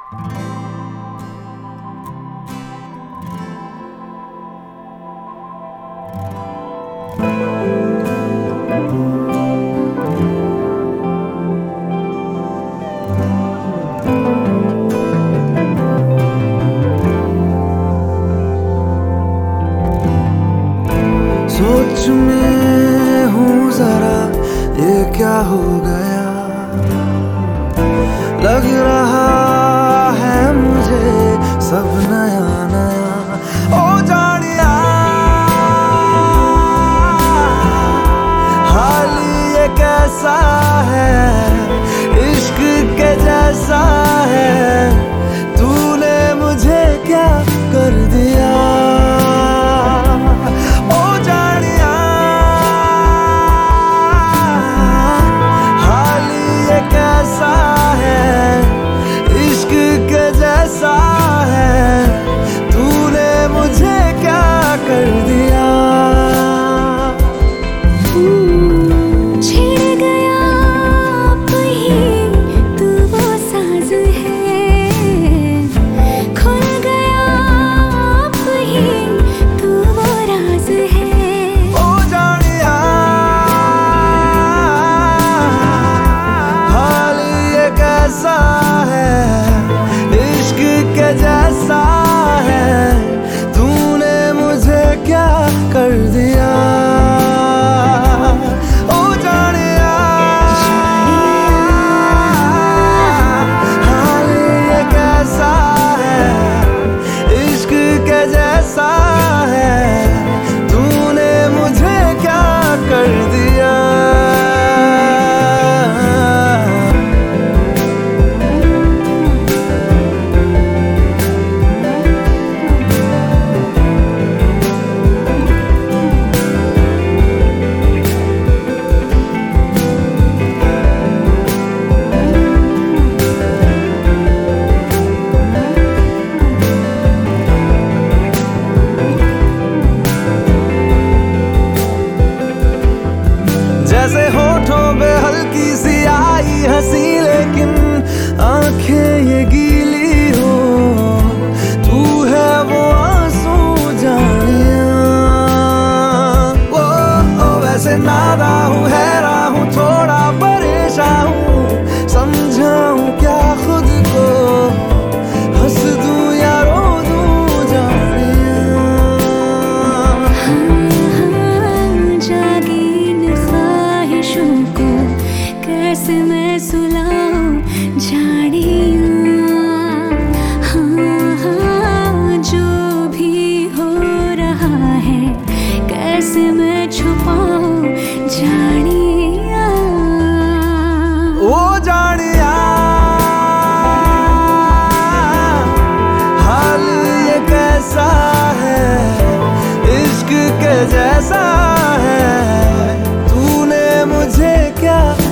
सोच में हूँ जरा ये क्या हो गया, लग रहा है मुझे सब नया नया। ओ जानिया हाल ये कैसा है, इश्क के जैसा है, तूने मुझे क्या कर दिया। जैसा है तूने मुझे क्या कर दिया। ओ जानिया हाल ये कैसा है, इश्क के जैसा है, तूने मुझे क्या कर दिया। जैसे होठों पे हल्की सी आई हंसी, लेकिन आंखें ये गीली हो, तू है वो आंसू जानिया। ओ वैसे नादा हूँ, हैरान हूँ, थोड़ा परेशान हूँ, समझाऊं क्या खुद को, हंस दूं या रो दूं जानिया। कैसे मैं सुलाऊं जानिया, हाँ, जो भी हो रहा है कैसे मैं छुपाऊं जानिया। ओ जानिया हाल ये कैसा है, इश्क के जैसा है, तूने मुझे क्या